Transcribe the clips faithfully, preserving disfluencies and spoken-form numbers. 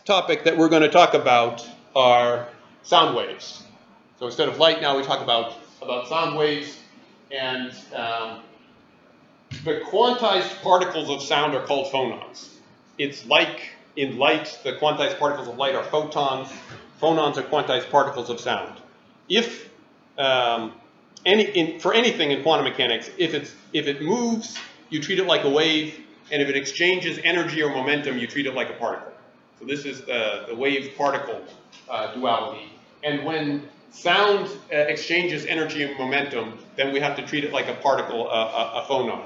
topic that we're going to talk about are sound waves. So instead of light, now we talk about, about sound waves. And um, the quantized particles of sound are called phonons. It's like in light, the quantized particles of light are photons. Phonons are quantized particles of sound. If um, any, in, for anything in quantum mechanics, if, it's, if it moves, you treat it like a wave, and if it exchanges energy or momentum, you treat it like a particle. So this is the, the wave-particle uh, duality. And when sound uh, exchanges energy and momentum, then we have to treat it like a particle, uh, a, a phonon.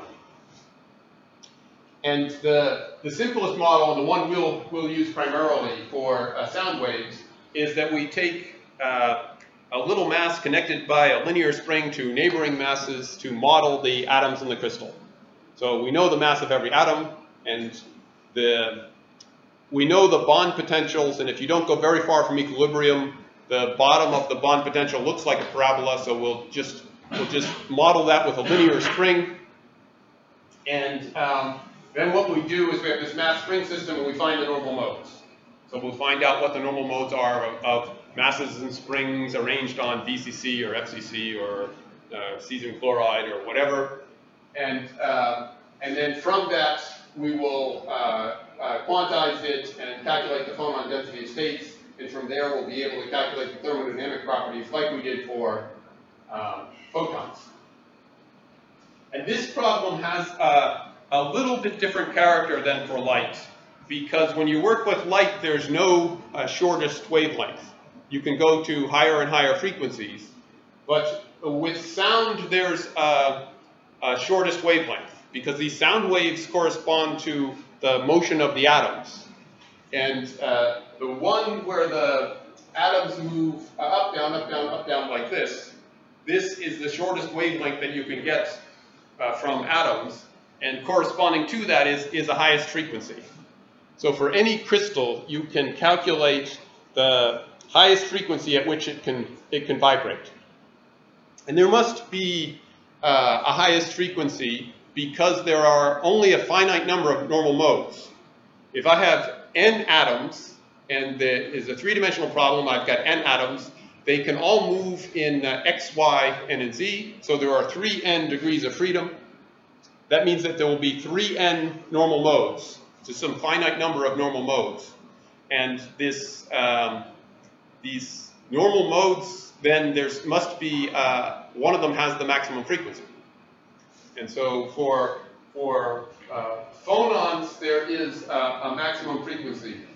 And the, the simplest model, and the one we'll, we'll use primarily for uh, sound waves, is that we take uh, a little mass connected by a linear spring to neighboring masses to model the atoms in the crystal. So we know the mass of every atom, and the, we know the bond potentials, and if you don't go very far from equilibrium, the bottom of the bond potential looks like a parabola, so we'll just, we'll just model that with a linear spring. And um, then what we do is we have this mass spring system, and we find the normal modes. So we'll find out what the normal modes are of, of masses and springs arranged on B C C or F C C or uh, cesium chloride or whatever. And, uh, and then from that, we will uh, uh, quantize it and calculate the phonon density of states. And from there, we'll be able to calculate the thermodynamic properties like we did for um, photons. And this problem has uh, a little bit different character than for light, because when you work with light, there's no uh, shortest wavelength. You can go to higher and higher frequencies. But with sound, there's uh, a shortest wavelength, because these sound waves correspond to the motion of the atoms. And uh, the one where the atoms move uh, up, down, up, down, up, down like this, this is the shortest wavelength that you can get uh, from atoms, and corresponding to that is, is the highest frequency. So for any crystal, you can calculate the highest frequency at which it can, it can vibrate. And there must be uh, a highest frequency because there are only a finite number of normal modes. If I have n atoms, and there is a three-dimensional problem, I've got n atoms, they can all move in uh, x, y, and in z, so there are three n degrees of freedom. That means that there will be three n normal modes, so some finite number of normal modes. And this, um, these normal modes, then there must be, uh, one of them has the maximum frequency. And so for, for uh, phonons, there is uh, a maximum frequency.